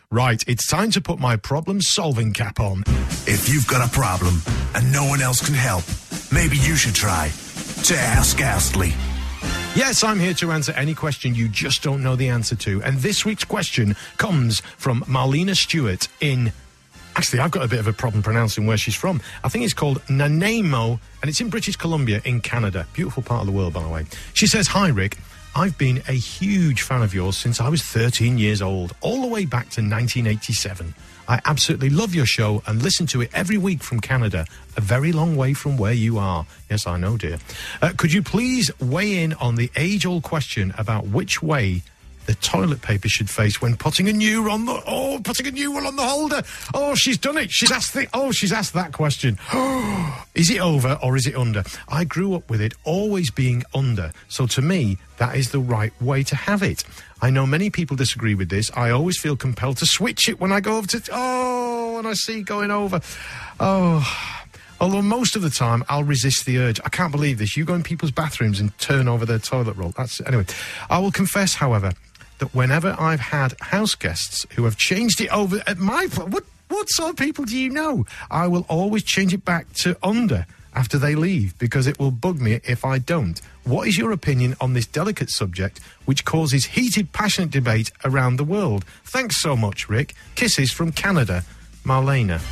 Right, it's time to put my problem-solving cap on. If you've got a problem and no one else can help, maybe you should try to Ask Astley. Yes, I'm here to answer any question you just don't know the answer to. And this week's question comes from Marlena Stewart in... Actually, I've got a bit of a problem pronouncing where she's from. I think it's called Nanaimo, and it's in British Columbia in Canada. Beautiful part of the world, by the way. She says, "Hi, Rick. I've been a huge fan of yours since I was 13 years old, all the way back to 1987. I absolutely love your show and listen to it every week from Canada, a very long way from where you are." Yes, I know, dear. Could you please weigh in on the age-old question about which way the toilet paper should face when putting a new one on the holder? Oh, she's done it. She's asked that question. Is it over or is it under? I grew up with it always being under, so to me, that is the right way to have it. I know many people disagree with this. I always feel compelled to switch it when I go over to... when I see it going over. Although most of the time, I'll resist the urge. I can't believe this. You go in people's bathrooms and turn over their toilet roll. Anyway, I will confess, however, that whenever I've had house guests who have changed it over at my... What sort of people do you know? I will always change it back to under after they leave, because it will bug me if I don't. What is your opinion on this delicate subject, which causes heated, passionate debate around the world? Thanks so much, Rick. Kisses from Canada, Marlena.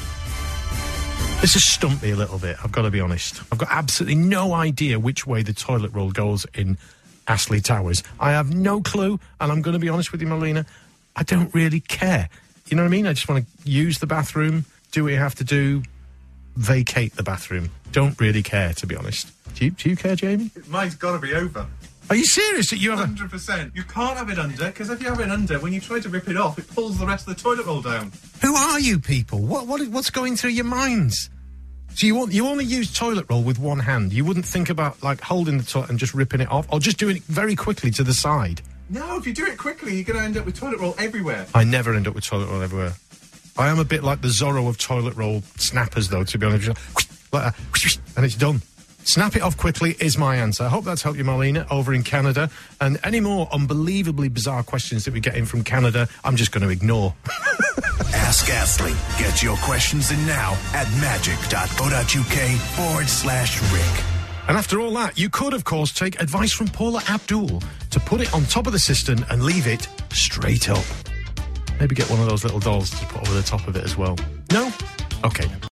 This has stumped me a little bit, I've got to be honest. I've got absolutely no idea which way the toilet roll goes in Astley Towers. I have no clue, and I'm going to be honest with you, Marlena, I don't really care. You know what I mean? I just want to use the bathroom, do what you have to do, vacate the bathroom. Don't really care, to be honest. Do you care, Jamie? Mine's got to be over. Are you serious that you have 100%. You can't have it under, because if you have it under, when you try to rip it off, it pulls the rest of the toilet roll down. Who are you people? What's going through your minds? So you only use toilet roll with one hand. You wouldn't think about, like, holding the toilet and just ripping it off, or just doing it very quickly to the side? No, if you do it quickly, you're going to end up with toilet roll everywhere. I never end up with toilet roll everywhere. I am a bit like the Zorro of toilet roll snappers, though, to be honest. Like that, and it's done. Snap it off quickly is my answer. I hope that's helped you, Marlena, over in Canada. And any more unbelievably bizarre questions that we get in from Canada, I'm just going to ignore. Ask Astley. Get your questions in now at magic.co.uk/Rick. And after all that, you could, of course, take advice from Paula Abdul to put it on top of the cistern and leave it straight up. Maybe get one of those little dolls to put over the top of it as well. No? Okay.